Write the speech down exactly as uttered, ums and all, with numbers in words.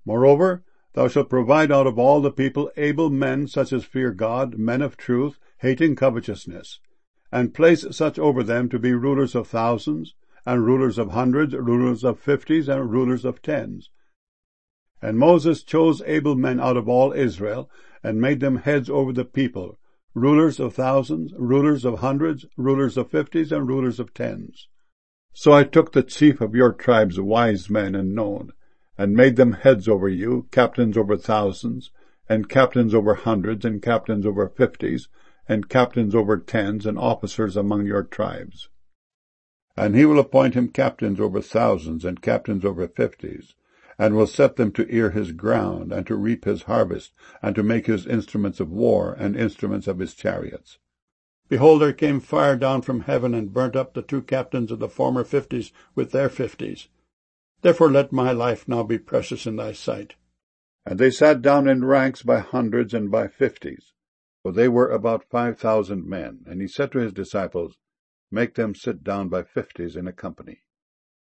Moreover, thou shalt provide out of all the people able men, such as fear God, men of truth, hating covetousness, and place such over them to be rulers of thousands, and rulers of hundreds, rulers of fifties, and rulers of tens. And Moses chose able men out of all Israel, and made them heads over the people, rulers of thousands, rulers of hundreds, rulers of fifties, and rulers of tens. So I took the chief of your tribes, wise men and known, and made them heads over you, captains over thousands, and captains over hundreds, and captains over fifties, and captains over tens, and officers among your tribes. And he will appoint him captains over thousands, and captains over fifties, and will set them to ear his ground, and to reap his harvest, and to make his instruments of war, and instruments of his chariots. Behold, there came fire down from heaven, and burnt up the two captains of the former fifties with their fifties. Therefore let my life now be precious in thy sight. And they sat down in ranks by hundreds and by fifties, for they were about five thousand men. And he said to his disciples, Make them sit down by fifties in a company.